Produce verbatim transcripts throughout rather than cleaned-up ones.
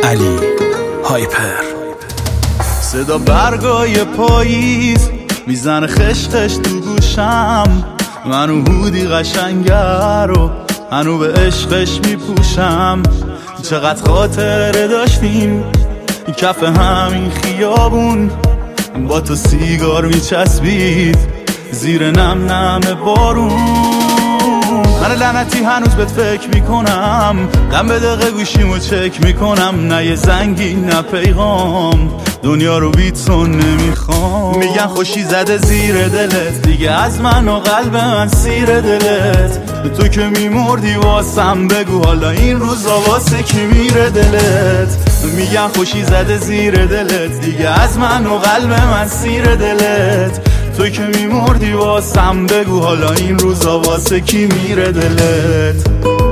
علی هایپر. صدا برگای پاییز میزنه خشتش تو گوشم، منو هودی قشنگه رو هنو به عشقش میپوشم. چقدر خاطره داشتیم کف همین خیابون، با تو سیگار میچسبید زیر نم نم بارون. من لعنتی هنوز بهت فکر میکنم، دم به دقیقه گوشیمو چک میکنم. نه یه زنگی نه پیغام، دنیا رو بیتون نمیخوام. میگن خوشی زده زیر دلت، دیگه از من و قلب من سیر دلت. تو که میمردی واسم بگو حالا این روزا واسه کی میره دلت. میگن خوشی زده زیر دلت، دیگه از من و قلب من سیر دلت. تو که میمردی واسم بگو حالا این روزا واسه کی میره دلت.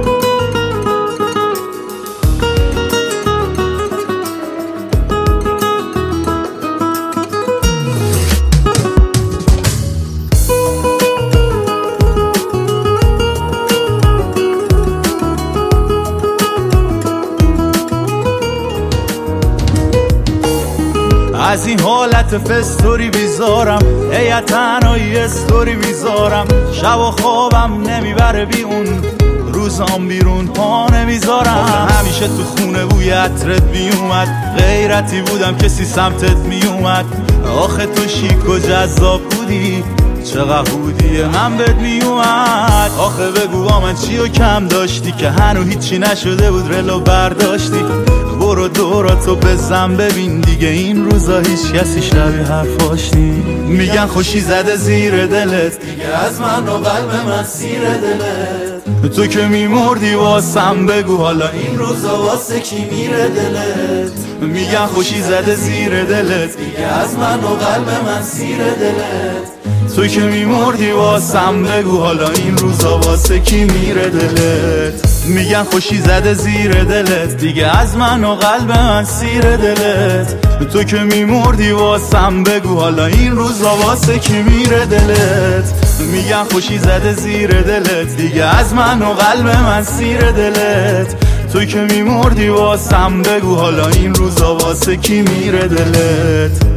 از این حالت فستوری بیزارم، ای تنهایی استوری بیزارم. شب و خوابم نمیبره بی اون، روزام بیرون پا نمیذارم. همیشه تو خونه بوی عطرت میومد، غیرتی بودم کسی سمتت میومد. آخه تو شیک و جذاب بودی، چقدر بودی من بهت میومد. آخه بگو با من چی و کم داشتی که هنو هیچی نشده بود رلو برداشتی. برو دوراتو بزن ببین دیگه این روزا هیچ کسی شبیه حرفاش نی. میگن خوشی زده زیر دلت، دیگه از من و قلب من سیر دلت. تو که میمردی واسم بگو حالا این روزا واسه کی میره دلت. میگن خوشی زده زیر دلت، دیگه از من و قلب من سیر دلت. تو که میمردی واسم بگو حالا این روزا واسه کی میره دلت. میگن خوشی زده زیر دلت، دیگه از من و قلب من سیر دلت. تو که میمردی واسم بگو حالا این روزا واسه کی میره دلت. میگن خوشی زده زیر دلت، دیگه از من و قلب من سیر دلت. تو که میمردی واسم بگو حالا این روزا واسه کی میره دلت.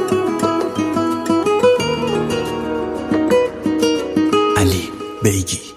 علی بیگی.